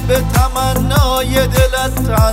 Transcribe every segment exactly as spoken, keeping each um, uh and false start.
به تمنای دلت تن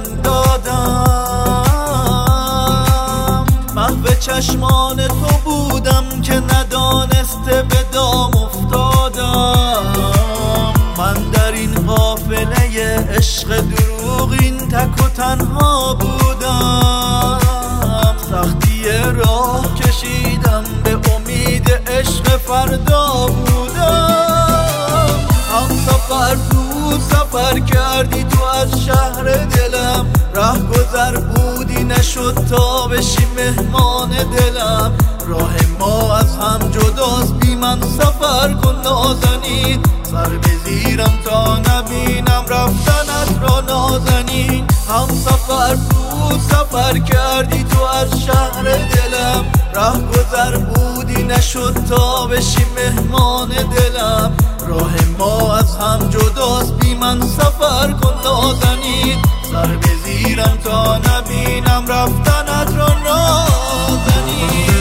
دادم، محو چشمان تو بودم که ندانسته به دام افتادم. من در این قافله عشق دروغین تک و تنها بودم، سختی راه کشیدم به امید عشق فردا بودم. هم سفر تو سفر کردی تو از شهر دلم، ره گذر بودی نشد تا بشی مهمان دلم. راه ما از هم جداست بی من سفر کن نازنین، سر بزیرم تا نبینم رفتنت را نازنین. هم سفر تو سفر کردی تو از شهر دلم، ره گذر بودی نشد تا بشی مهمان دلم. راه ما از هم جداست بی من سفر کن نازنین، سر بزیرم تا نبینم رفتنت را نازنین.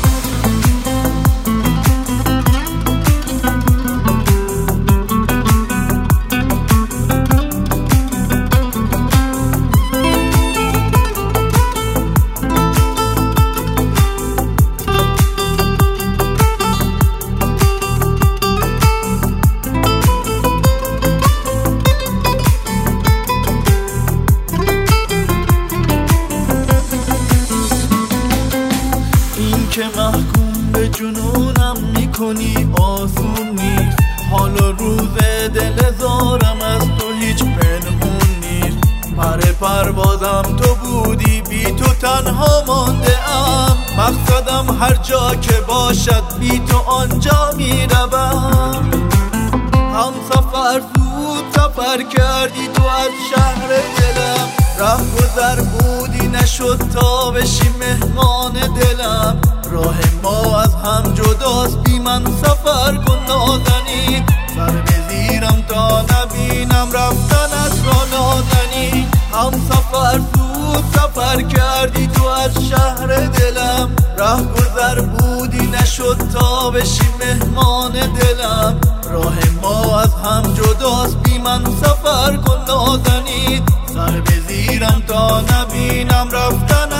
که محکوم به جنونم میکنی آسون نیست، حالا روز دل زارم از تو هیچ پنهون نیست. پر پروازم تو بودی بی تو تنها مانده ام، مقصدم هر جا که باشد بی تو آنجا میروم. هم سفر زود سفر کردی تو از شهر دلم، ره گذر بودی نشد تا بشی مهمان دلم. راه ما از هم جداست بی من سفر کن نازنین، سر بزیرم تا نبینم رفتنت را نازنین. هم سفر زود سفر کردی تو از شهر دلم، ره گذر بودی نشد تا بشی مهمان دلم. راه ما از هم جداست بی من سفر کن نازنین، سر بزیرم تا نبینم رفتن